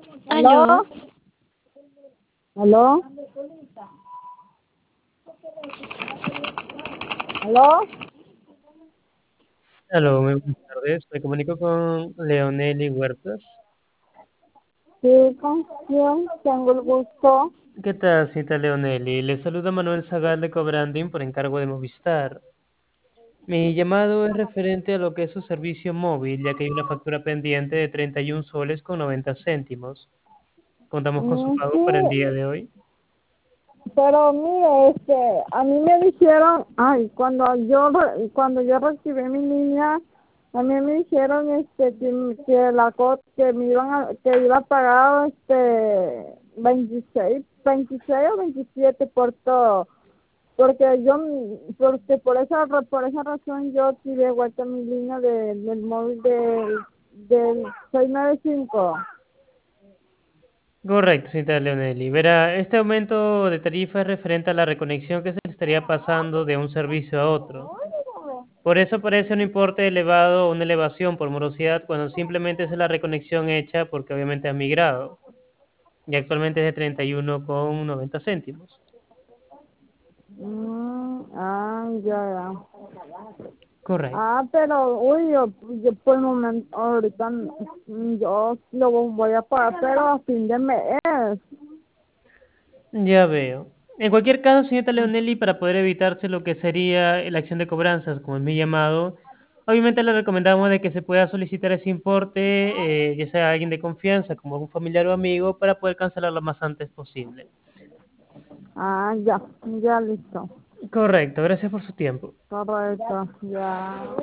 ¿Aló? ¿Aló? ¿Aló? ¿Aló? Aló, muy buenas tardes. Me comunico con Leoneli Huertas. Sí, ¿con quién? Tengo el gusto. ¿Qué tal, señorita Leoneli? Le saluda Manuel Zagal de Cobranding por encargo de Movistar. Mi llamado es referente a lo que es su servicio móvil, ya que hay una factura pendiente de 31 soles con 90 céntimos. Contamos con su pago Sí, para el día de hoy. pero mire, a mí me dijeron, ay, cuando yo recibí mi niña, a mí me dijeron, que me que iba a pagar, 26 o 27 por todo. Porque porque por esa razón yo tiré vuelta mi línea del móvil del 695. Correcto, señorita Leoneli. Verá, este aumento de tarifa es referente a la reconexión que se le estaría pasando de un servicio a otro. Por eso parece un importe elevado o una elevación por morosidad cuando simplemente es la reconexión hecha porque obviamente ha migrado y actualmente es de 31,90 céntimos. Ya, ya. Correcto. Pero, uy, yo por el momento, ahorita, yo lo voy a pagar, pero a fin de mes. Ya veo. En cualquier caso, señorita Leonelli, para poder evitarse lo que sería la acción de cobranzas, como es mi llamado, obviamente le recomendamos de que se pueda solicitar ese importe, ya sea alguien de confianza, como un familiar o amigo, para poder cancelarlo lo más antes posible. Ya, ya listo. Correcto, gracias por su tiempo. Correcto, ya.